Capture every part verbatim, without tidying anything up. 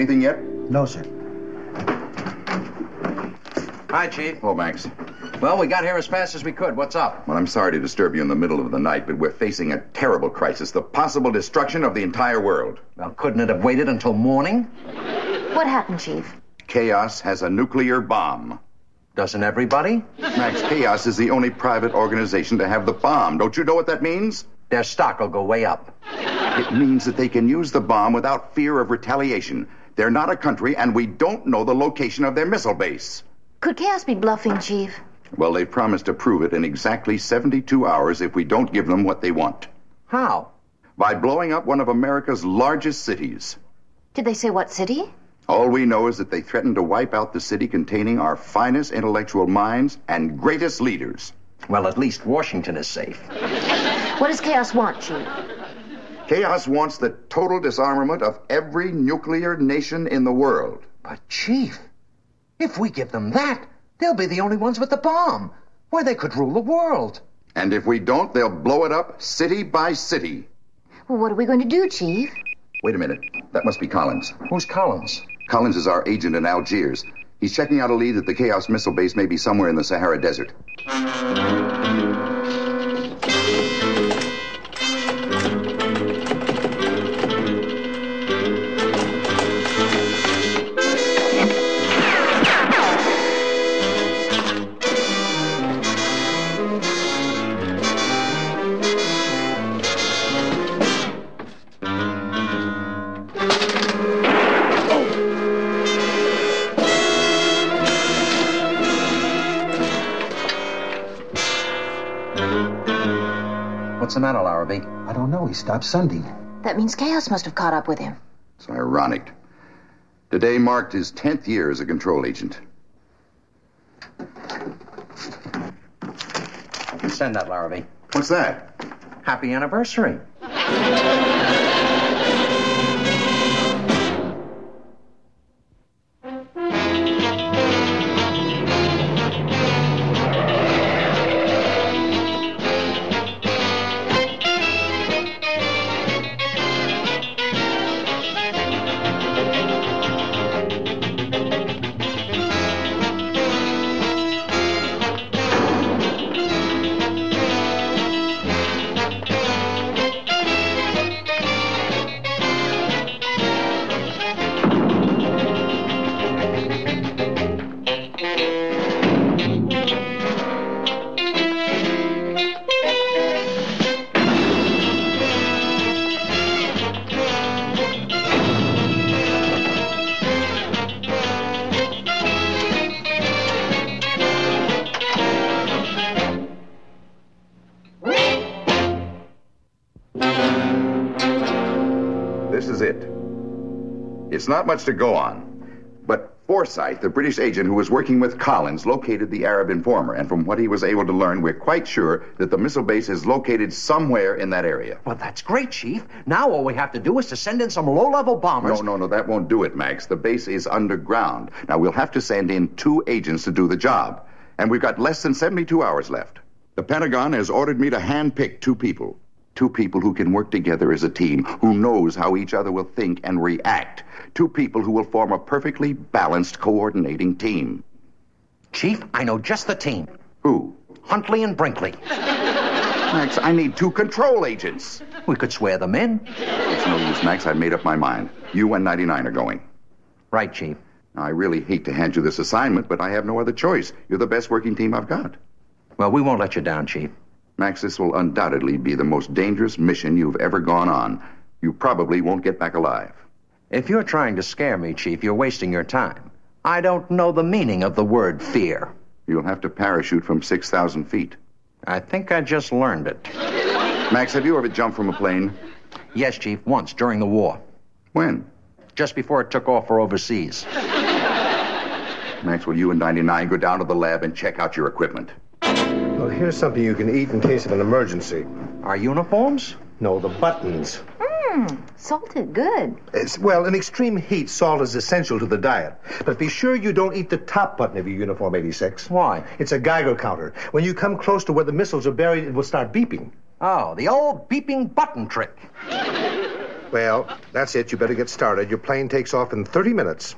anything yet? No, sir. Hi, Chief. Hello, Max. Well, we got here as fast as we could. What's up? Well, I'm sorry to disturb you in the middle of the night, but we're facing a terrible crisis, the possible destruction of the entire world. Well, couldn't it have waited until morning? What happened, Chief? Chaos has a nuclear bomb. Doesn't everybody? Max, Chaos is the only private organization to have the bomb. Don't you know what that means? Their stock will go way up. It means that they can use the bomb without fear of retaliation. They're not a country, and we don't know the location of their missile base. Could Chaos be bluffing, Chief? Well, they've promised to prove it in exactly seventy-two hours if we don't give them what they want. How? By blowing up one of America's largest cities. Did they say what city? All we know is that they threatened to wipe out the city containing our finest intellectual minds and greatest leaders. Well, at least Washington is safe. What does Chaos want, Chief? Chaos wants the total disarmament of every nuclear nation in the world. But, Chief, if we give them that, they'll be the only ones with the bomb. Why, they could rule the world. And if we don't, they'll blow it up city by city. Well, what are we going to do, Chief? Wait a minute. That must be Collins. Who's Collins? Collins is our agent in Algiers. He's checking out a lead that the Chaos missile base may be somewhere in the Sahara Desert. What's the matter, Larrabee? I don't know. He stopped sending. That means Chaos must have caught up with him. It's ironic. Today marked his tenth year as a control agent. Send that, Larrabee. What's that? Happy anniversary. This is it. It's not much to go on. But Forsyth, the British agent who was working with Collins, located the Arab informer. And from what he was able to learn, we're quite sure that the missile base is located somewhere in that area. Well, that's great, Chief. Now all we have to do is to send in some low-level bombers. No, no, no, that won't do it, Max. The base is underground. Now, we'll have to send in two agents to do the job. And we've got less than seventy-two hours left. The Pentagon has ordered me to handpick two people. Two people who can work together as a team, who knows how each other will think and react. Two people who will form a perfectly balanced, coordinating team. Chief, I know just the team. Who? Huntley and Brinkley. Max, I need two control agents. We could swear them in. It's no use, Max. I've made up my mind. You and ninety-nine are going. Right, Chief. Now, I really hate to hand you this assignment, but I have no other choice. You're the best working team I've got. Well, we won't let you down, Chief. Max, this will undoubtedly be the most dangerous mission you've ever gone on. You probably won't get back alive. If you're trying to scare me, Chief, you're wasting your time. I don't know the meaning of the word fear. You'll have to parachute from six thousand feet. I think I just learned it. Max, have you ever jumped from a plane? Yes, Chief, once during the war. When? Just before it took off for overseas. Max, will you and ninety-nine go down to the lab and check out your equipment? Well, here's something you can eat in case of an emergency. Our uniforms? No, the buttons. Mmm, salted good. It's, well, in extreme heat, salt is essential to the diet. But be sure you don't eat the top button of your uniform, eighty-six. Why? It's a Geiger counter. When you come close to where the missiles are buried, it will start beeping. Oh, the old beeping button trick. Well, that's it. You better get started. Your plane takes off in thirty minutes.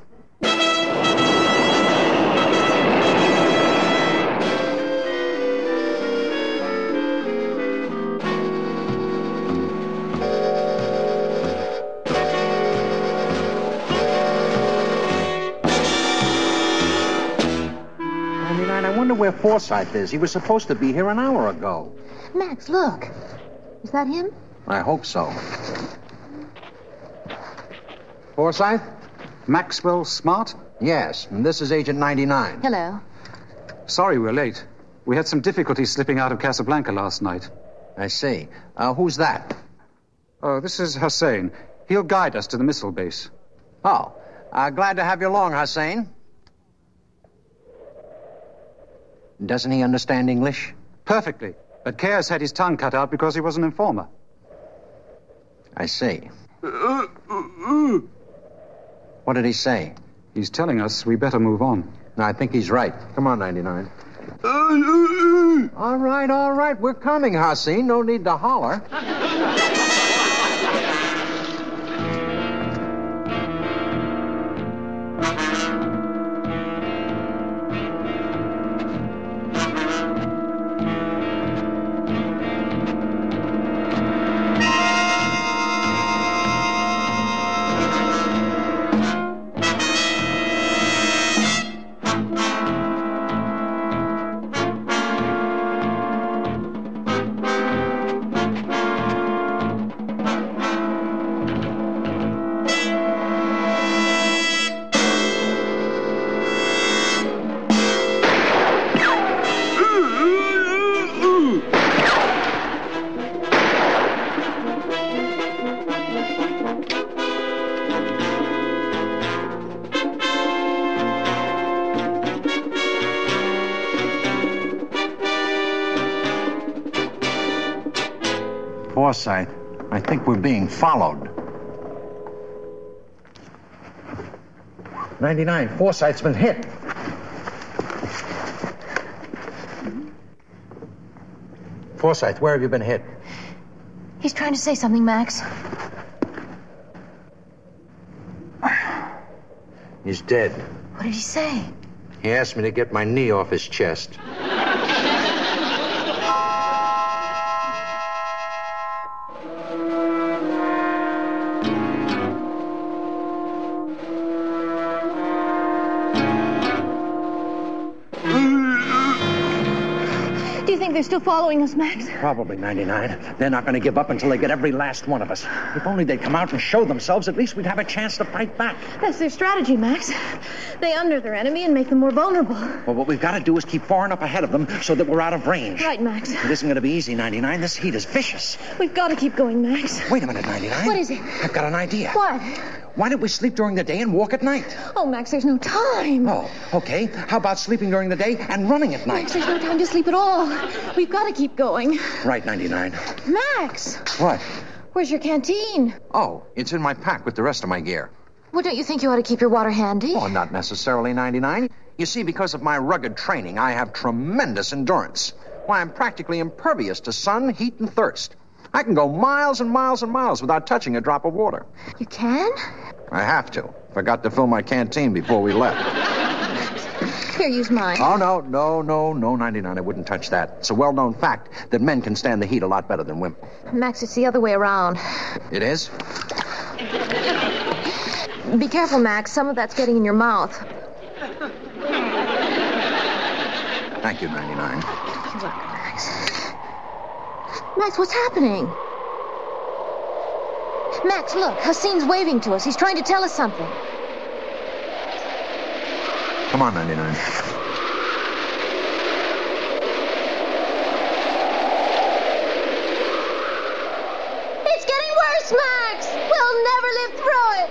I wonder where Forsyth is. He was supposed to be here an hour ago. Max, look. Is that him? I hope so. Forsyth? Maxwell Smart? Yes, and this is Agent ninety-nine. Hello. Sorry we're late. We had some difficulty slipping out of Casablanca last night. I see. Uh, who's that? Oh, this is Hussein. He'll guide us to the missile base. Oh, uh, glad to have you along, Hussein. Doesn't he understand English? Perfectly. But Chaos had his tongue cut out because he was an informer. I see. What did he say? He's telling us we better move on. No, I think he's right. Come on, ninety-nine. All right, all right. We're coming, Hussein. No need to holler. Forsyth, I think we're being followed. ninety-nine, Forsyth's been hit. Forsyth, where have you been hit? He's trying to say something, Max. He's dead. What did he say? He asked me to get my knee off his chest. Do you think they're still following us, Max? Probably, ninety-nine. They're not going to give up until they get every last one of us. If only they'd come out and show themselves, at least we'd have a chance to fight back. That's their strategy, Max. They under their enemy and make them more vulnerable. Well, what we've got to do is keep far enough ahead of them so that we're out of range. Right, Max. It isn't going to be easy, ninety-nine. This heat is vicious. We've got to keep going, Max. Wait a minute, ninety-nine. What is it? I've got an idea. What? Why don't we sleep during the day and walk at night? Oh, Max, there's no time. Oh, okay. How about sleeping during the day and running at night? Max, there's no time to sleep at all. We've got to keep going. Right, ninety-nine. Max! What? Where's your canteen? Oh, it's in my pack with the rest of my gear. Well, don't you think you ought to keep your water handy? Oh, not necessarily, ninety-nine. You see, because of my rugged training, I have tremendous endurance. Why, I'm practically impervious to sun, heat, and thirst. I can go miles and miles and miles without touching a drop of water. You can? I have to. Forgot to fill my canteen before we left. Here, use mine. Oh, no, no, no, no, ninety-nine. I wouldn't touch that. It's a well-known fact that men can stand the heat a lot better than women. Max, it's the other way around. It is? Be careful, Max. Some of that's getting in your mouth. Thank you, ninety-nine. You're welcome, Max. Max, what's happening? Max, look. Hassein's waving to us. He's trying to tell us something. Come on, ninety-nine. It's getting worse, Max! We'll never live through it!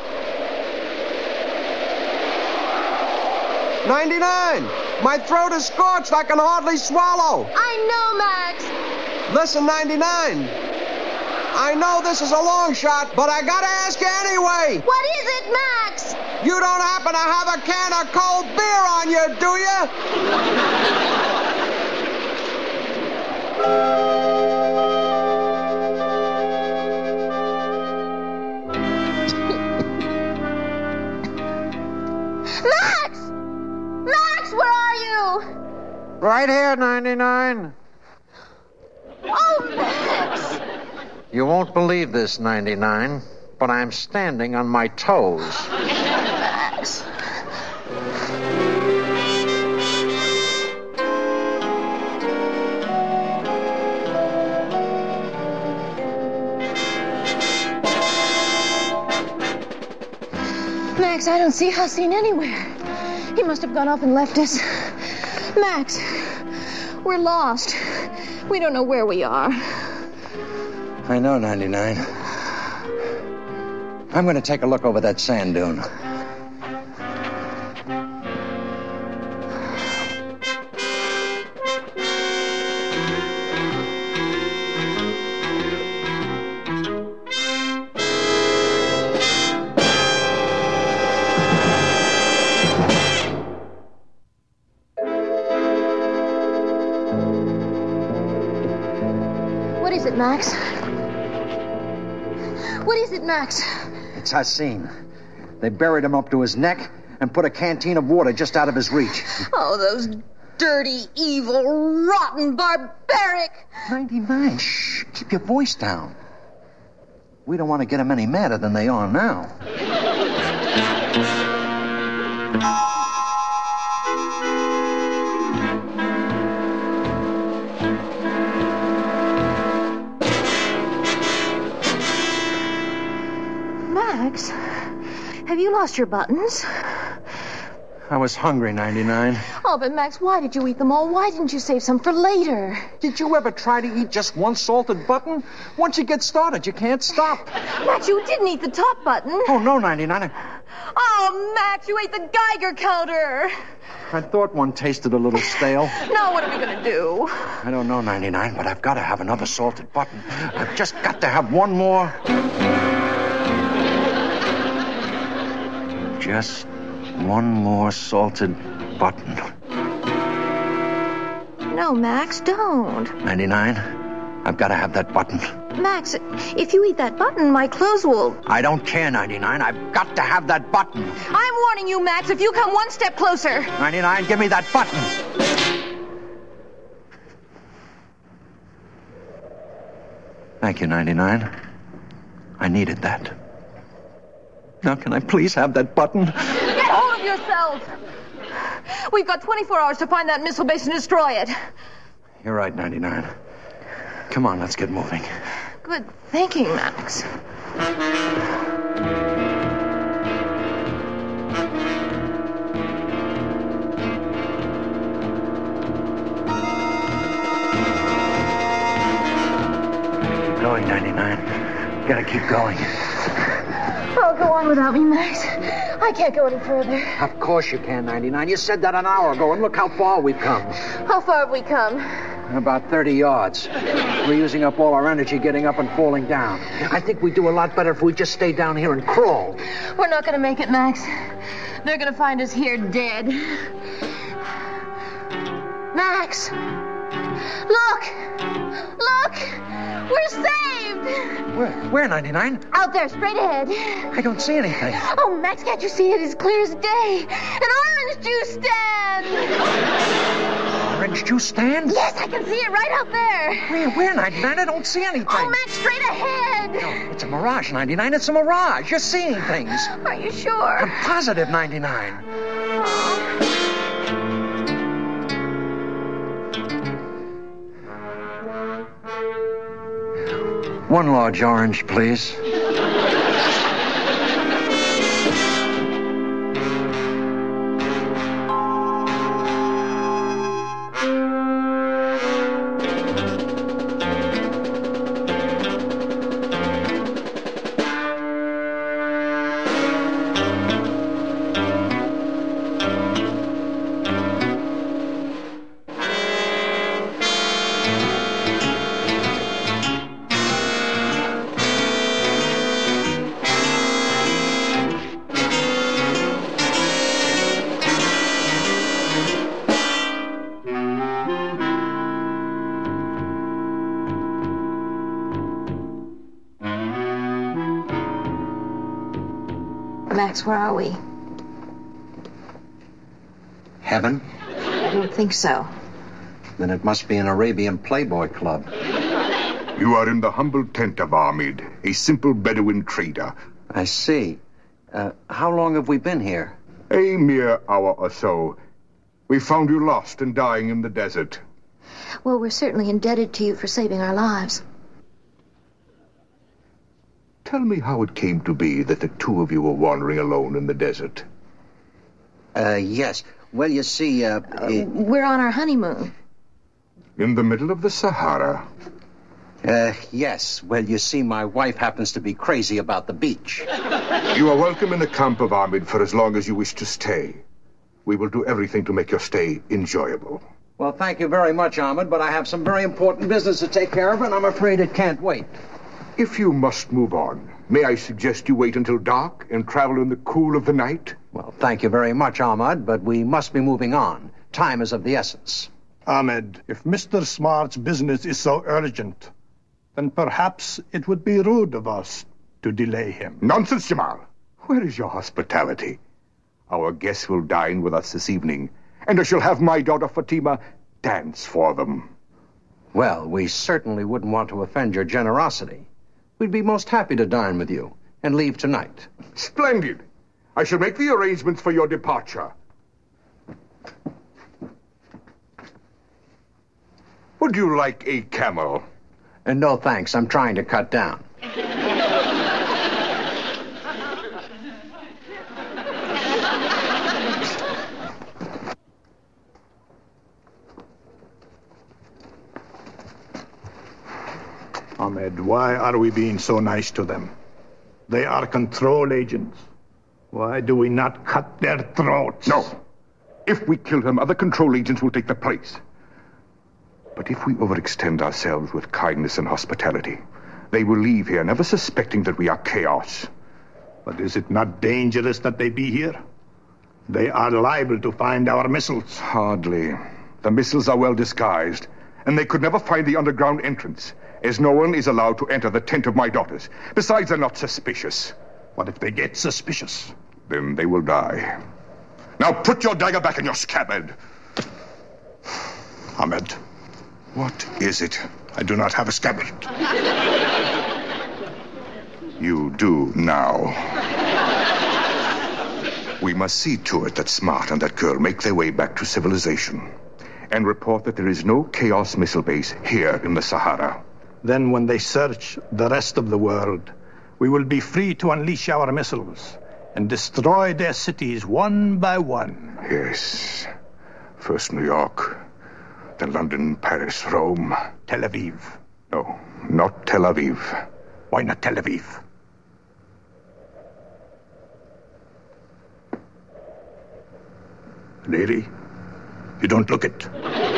ninety-nine! My throat is scorched. I can hardly swallow. I know, Max! Listen, ninety-nine. I know this is a long shot, but I gotta ask you anyway. What is it, Max? You don't happen to have a can of cold beer on you, do you? Right here, ninety-nine. Oh, Max! You won't believe this, ninety-nine, but I'm standing on my toes. Max. Max, I don't see Hassan anywhere. He must have gone off and left us. Max, we're lost. We don't know where we are. I know, ninety-nine. I'm going to take a look over that sand dune. What is it, Max? What is it, Max? It's Hassan. They buried him up to his neck and put a canteen of water just out of his reach. Oh, those dirty, evil, rotten, barbaric... ninety-nine, shh, keep your voice down. We don't want to get them any madder than they are now. Max, have you lost your buttons? I was hungry, ninety-nine. Oh, but Max, why did you eat them all? Why didn't you save some for later? Did you ever try to eat just one salted button? Once you get started, you can't stop. Max, you didn't eat the top button. Oh, no, ninety-nine. Oh, Max, you ate the Geiger counter. I thought one tasted a little stale. Now what are we going to do? I don't know, ninety-nine, but I've got to have another salted button. I've just got to have one more. Just one more salted button. No, Max, don't. ninety-nine, I've got to have that button. Max, if you eat that button, my clothes will... I don't care, ninety-nine. I've got to have that button. I'm warning you, Max, if you come one step closer. ninety-nine, give me that button. Thank you, ninety-nine. I needed that. Now, can I please have that button? Get hold of yourself! We've got twenty-four hours to find that missile base and destroy it. You're right, ninety-nine. Come on, let's get moving. Good thinking, Max. Keep going, ninety-nine. Gotta keep going. Oh, go on without me, Max. I can't go any further. Of course you can, ninety-nine. You said that an hour ago, and look how far we've come. How far have we come? About thirty yards. We're using up all our energy getting up and falling down. I think we'd do a lot better if we just stayed down here and crawled. We're not going to make it, Max. They're going to find us here dead. Max! Look! Look! We're saved! Where, where, ninety-nine? Out there, straight ahead. I don't see anything. Oh, Max, can't you see it as clear as day? An orange juice stand! Orange juice stand? Yes, I can see it right out there. Where, where, ninety-nine? I don't see anything. Oh, Max, straight ahead. No, it's a mirage, ninety-nine. It's a mirage. You're seeing things. Are you sure? I'm positive, ninety-nine. Oh. One large orange, please. Max, where are we? Heaven? I don't think so. Then it must be an Arabian Playboy club. You are in the humble tent of Ahmed, a simple Bedouin trader. I see. Uh, how long have we been here? A mere hour or so. We found you lost and dying in the desert. Well, we're certainly indebted to you for saving our lives. Tell me how it came to be that the two of you were wandering alone in the desert. Uh, yes. Well, you see, uh... uh we're on our honeymoon. In the middle of the Sahara? Uh, yes. Well, you see, my wife happens to be crazy about the beach. You are welcome in the camp of Ahmed for as long as you wish to stay. We will do everything to make your stay enjoyable. Well, thank you very much, Ahmed, but I have some very important business to take care of, and I'm afraid it can't wait. If you must move on, may I suggest you wait until dark and travel in the cool of the night? Well, thank you very much, Ahmed, but we must be moving on. Time is of the essence. Ahmed, if Mister Smart's business is so urgent, then perhaps it would be rude of us to delay him. Nonsense, Jamal. Where is your hospitality? Our guests will dine with us this evening, and I shall have my daughter Fatima dance for them. Well, we certainly wouldn't want to offend your generosity. We'd be most happy to dine with you and leave tonight. Splendid. I shall make the arrangements for your departure. Would you like a camel? And no thanks, I'm trying to cut down. Ahmed, why are we being so nice to them? They are control agents. Why do we not cut their throats? No. If we kill them, other control agents will take their place. But if we overextend ourselves with kindness and hospitality, they will leave here never suspecting that we are chaos. But is it not dangerous that they be here? They are liable to find our missiles. Hardly. The missiles are well disguised, and they could never find the underground entrance, as no one is allowed to enter the tent of my daughters. Besides, they're not suspicious. What if they get suspicious? Then they will die. Now put your dagger back in your scabbard. Ahmed. What is it? I do not have a scabbard. You do now. We must see to it that Smart and that girl make their way back to civilization and report that there is no Chaos missile base here in the Sahara. Then when they search the rest of the world, we will be free to unleash our missiles and destroy their cities one by one. Yes. First New York, then London, Paris, Rome. Tel Aviv. No, not Tel Aviv. Why not Tel Aviv? Lady, you don't look it.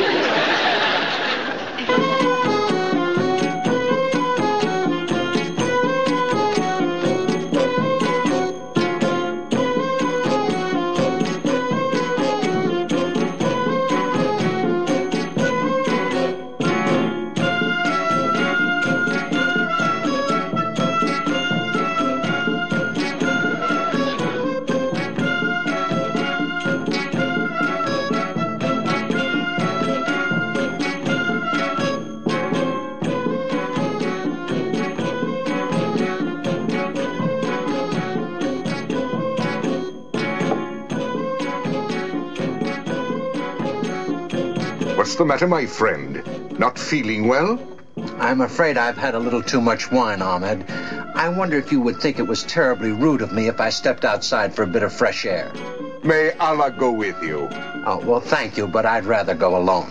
What's the matter, my friend? Not feeling well? I'm afraid I've had a little too much wine, Ahmed. I wonder if you would think it was terribly rude of me if I stepped outside for a bit of fresh air. May Allah go with you. Oh, well, thank you, but I'd rather go alone.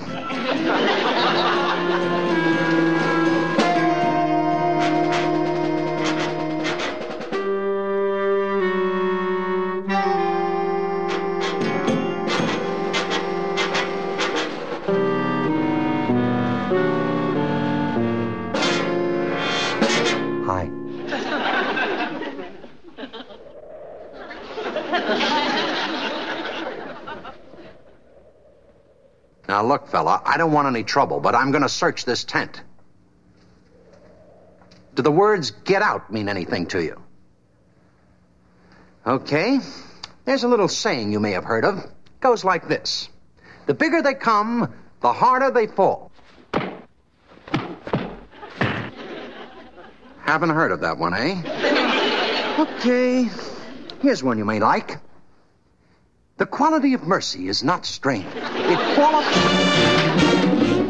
Now, look, fella, I don't want any trouble, but I'm going to search this tent. Do the words "get out" mean anything to you? Okay. There's a little saying you may have heard of. It goes like this. The bigger they come, the harder they fall. Haven't heard of that one, eh? Okay. Here's one you may like. The quality of mercy is not strained. It qualifies.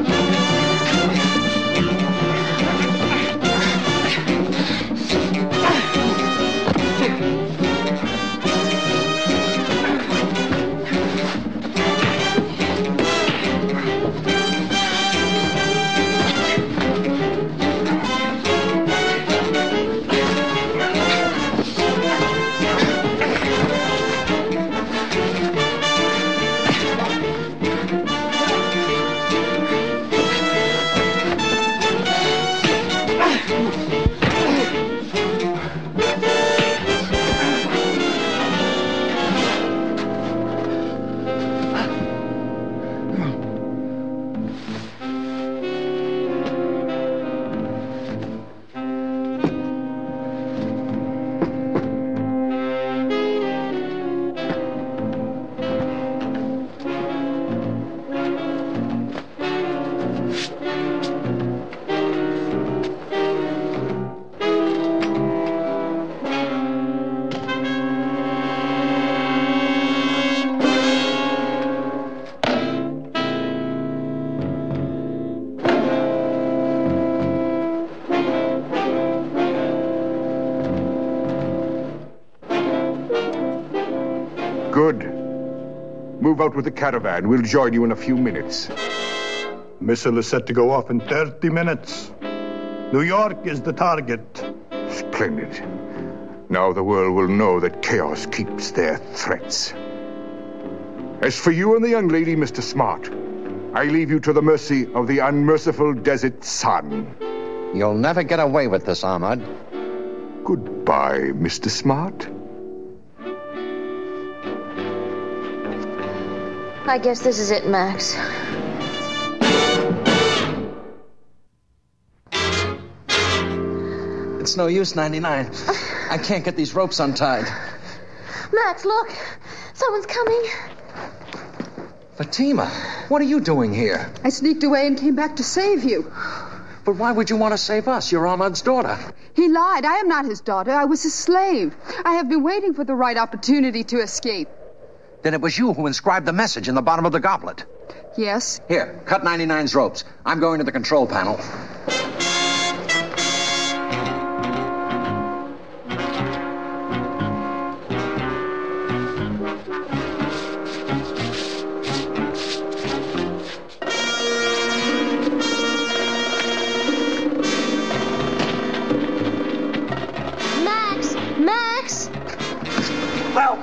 Good. Move out with the caravan. We'll join you in a few minutes. Missile is set to go off in thirty minutes. New York is the target. Splendid. Now the world will know that chaos keeps their threats. As for you and the young lady, Mister Smart, I leave you to the mercy of the unmerciful desert sun. You'll never get away with this, Ahmad. Goodbye, Mister Smart. I guess this is it, Max. It's no use, ninety-nine. I can't get these ropes untied. Max, look. Someone's coming. Fatima, what are you doing here? I sneaked away and came back to save you. But why would you want to save us? You're Ahmad's daughter. He lied. I am not his daughter. I was his slave. I have been waiting for the right opportunity to escape. Then it was you who inscribed the message in the bottom of the goblet. Yes. Here, cut ninety-nine's ropes. I'm going to the control panel. Max! Max! Well,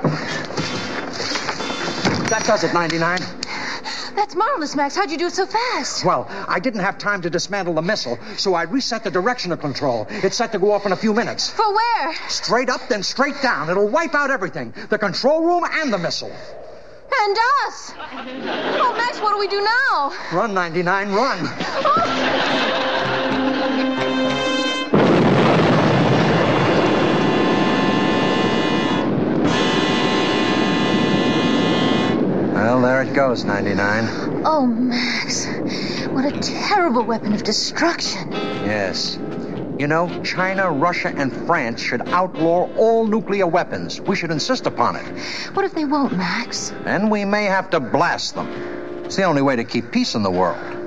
that does it, ninety-nine. That's marvelous, Max. How'd you do it so fast? Well, I didn't have time to dismantle the missile, so I reset the directional control. It's set to go off in a few minutes. For where? Straight up, then straight down. It'll wipe out everything. The control room and the missile. And us! Oh, Max, what do we do now? Run, ninety-nine, run. Oh. Well, there it goes, ninety-nine. Oh, Max. What a terrible weapon of destruction. Yes. You know, China, Russia, and France should outlaw all nuclear weapons. We should insist upon it. What if they won't, Max? Then we may have to blast them. It's the only way to keep peace in the world.